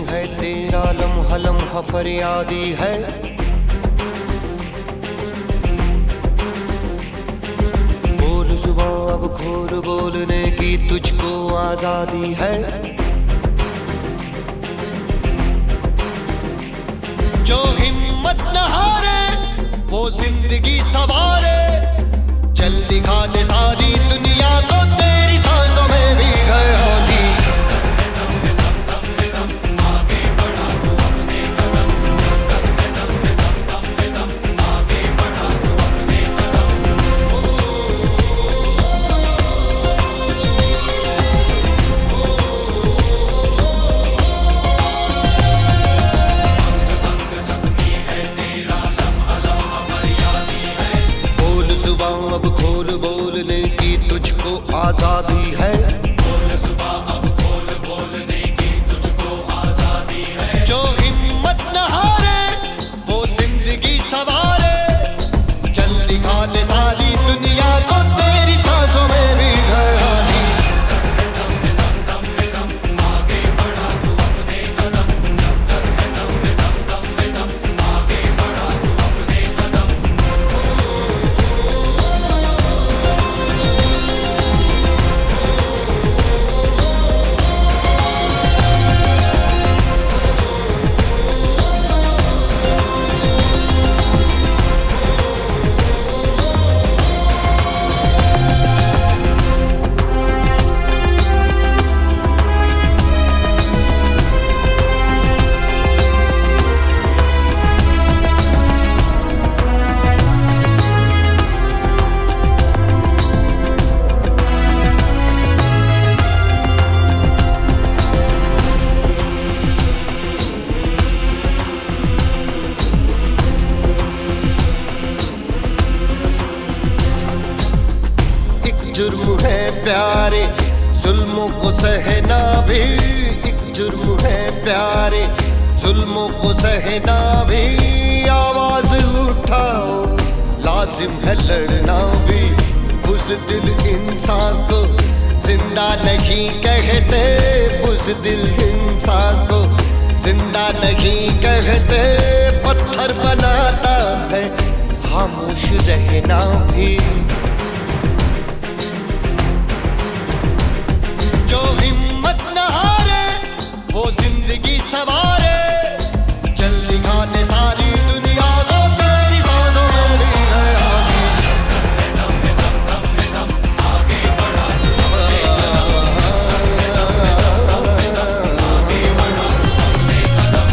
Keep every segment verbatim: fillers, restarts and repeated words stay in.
है तेरा लम्हा लम्हा फरियादी है। बोल जुबां अब खोल बोलने की तुझको आजादी है। जो हिम्मत न हारे वो जिंदगी सवारे, चल दिखा दे सारी दुनिया को तेरी सांसों में भी घर होती। अब खोल बोलने की तुझको आजादी है। बोल सुबह अब खोल बोलने की तुझको आजादी है। जो हिम्मत न हारे वो जिंदगी सवारे, चल दिखा दे सारी दुनिया को तेरी सांसों में भी घर आती। आगे बढ़ा तू अपने कदम, आगे बढ़ा तू अपने कदम। जुर्म है प्यारे जुल्मों को सहना भी, एक जुर्म है प्यारे जुल्मों को सहना भी। आवाज उठाओ लाजिम है लड़ना भी, उस दिल इंसान को जिंदा नहीं कहते, उस दिल इंसान को जिंदा नहीं कहते। पत्थर बनाता है खामोश रहना भी। जो हिम्मत न हारे वो जिंदगी सवारे, चल दिखा दे सारी दुनिया को तेरी सांसों में भी घर आती। आगे बढ़ा तू अपने कदम, आगे बढ़ा तू अपने कदम।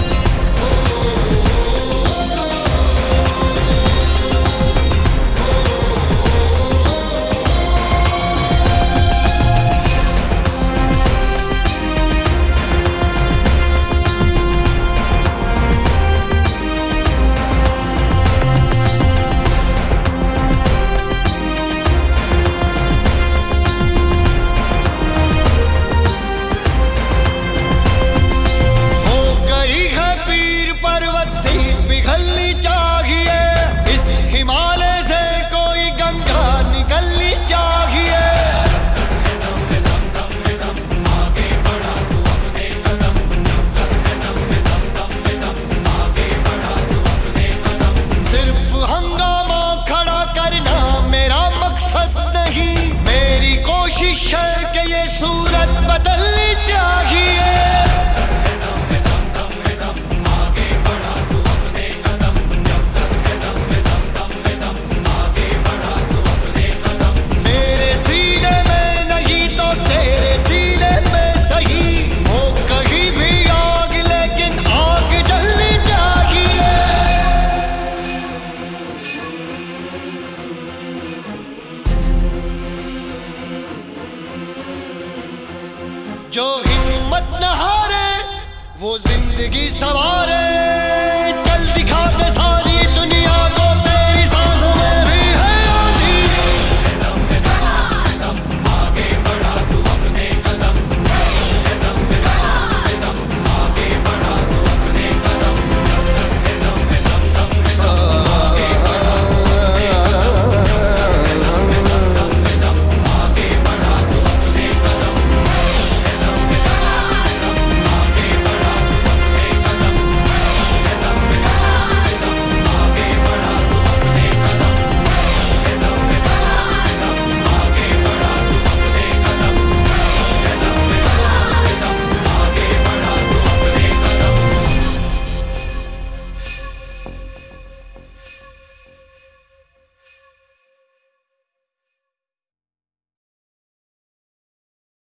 सूरत बदलनी चाहिए। आगे बढ़ा तू अपने कदम, जब तक है दम में दम दम में दम। आगे बढ़ा तू अपने कदम। मेरे सीने में नहीं तो तेरे सीने में सही, हो कहीं भी आग लेकिन आग जलनी चाहिए। जो हिम्मत न हारे वो जिंदगी सवारे।